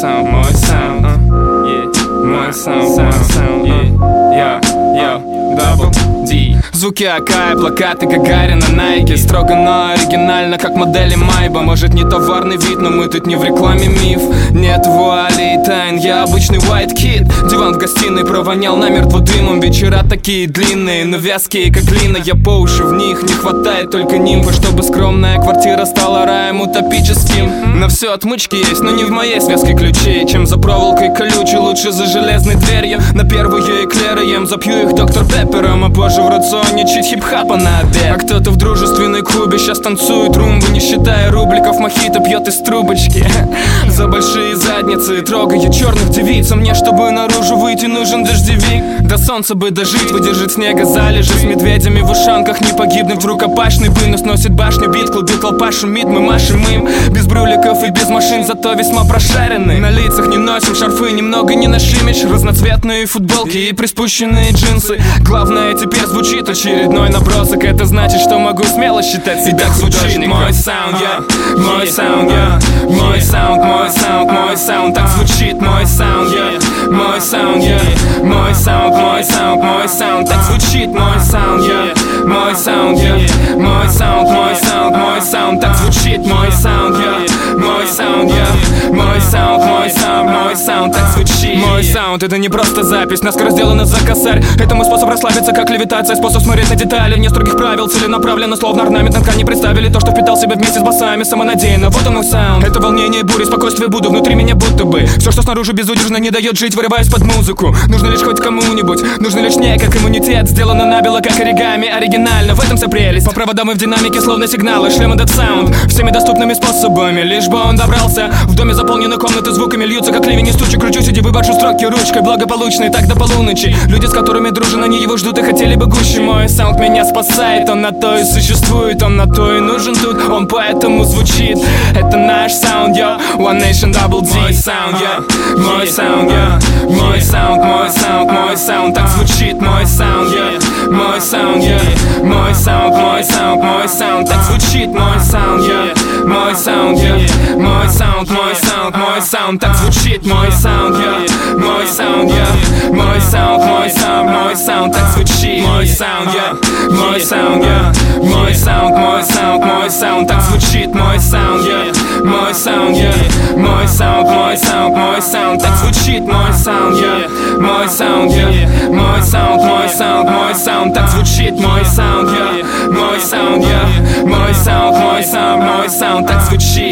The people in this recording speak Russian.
sound, мой sound, мой sound, yeah, double D. Звуки Акая, плакаты Гагарина, Найки. Строго, но оригинально, как модели Майба. Может не товарный вид, но мы тут не в рекламе миф. Нет вуали и тайн, я обычный white kid. Диван в гостиной провонял намертво дымом. Вечера такие длинные, но вязкие, как глина. Я по уши в них, не хватает только нимфа, чтобы скромная квартира стала раем утопическим. На все отмычки есть, но не в моей связке ключей. Чем за проволокой колючей, лучше за железной дверью. На первые эклеры ем, запью их доктор Пеппером. А позже в рационе чуть хип-хапа на обед. А кто-то в дружественной клубе сейчас танцует румбу, не считая рубликов, мохито пьет из трубочки. За большие задницы трогая черных девиц. А мне, чтобы наружу выйти, нужен дождевик. До солнца бы дожить, выдержать снега залежи. С медведями в ушанках не погибнуть. В рукопашный бынус носит башню бит. Клубит толпа шумит, мы машем им. Без брюликов и без машин, зато весьма прошарены. На лицах не носим шарфы, немного не наш имидж. Разноцветные футболки и приспущенные джинсы. Главное теперь звучит очередной набросок. Это значит, что могу смело считать себя художником. Мой саунд, мой саунд, мой саунд, мой саунд, мой саунд. Так звучит мой саунд, мой саунд, мой саунд, мой саунд, мой саунд. Так звучит мой саунд, мой саунд, мой саунд, мой саунд, мой саунд. Так звучит мой саунд, мой саунд, мой саунд, мой саунд, мой саунд. Так звучит мой саунд. Это не просто запись, наскоро сделана за косарь. Это мой способ расслабиться, как левитация, способ смотреть на детали. Вне строгих правил, целенаправленно, словно орнамент на ткани. Представили то, что впитал в себя вместе с басами. Самонадеянно, вот он мой саунд. Это волнение, бури, спокойствие буду внутри меня будто бы. Все, что снаружи безудержно не дает жить, вырываюсь под музыку. Нужно лишь хоть кому-нибудь, нужно лишь не как иммунитет. Сделано набело, как оригами, оригинально, в этом вся прелесть. По проводам и в динамике, словно сигналы, шлем этот саунд. Всеми доступными способами, лишь бы он добрался. В доме заполнены комнаты звуками, льются как ливень из тучи. Кручу сиди, выборчу строки ручкой, благополучный, так до полуночи. Люди, с которыми дружен, они его ждут и хотели бы гуще. Мой саунд меня спасает, он на то и существует, он на то и нужен тут, он поэтому звучит. Это наш саунд, One Nation Double D. Мой саунд, мой саунд, мой саунд, мой саунд, мой саунд. Так звучит мой саунд, мой саунд, мой саунд, мой саунд, мой саунд. Так звучит мой саунд, мой саунд, мой саунд, мой саунд, мой саунд. Так звучит мой саунд, мой саунд, мой саунд, мой саунд, мой саунд. Так звучит мой саунд, мой саунд, мой саунд, мой саунд, мой саунд. Так звучит мой саунд, мой саунд, мой саунд, мой саунд, мой саунд. Так звучит мой саунд, мой саунд, мой саунд, мой саунд, мой саунд. Так звучит мой саунд, мой саунд, мой саунд, мой саунд, мой саунд. Так звучит.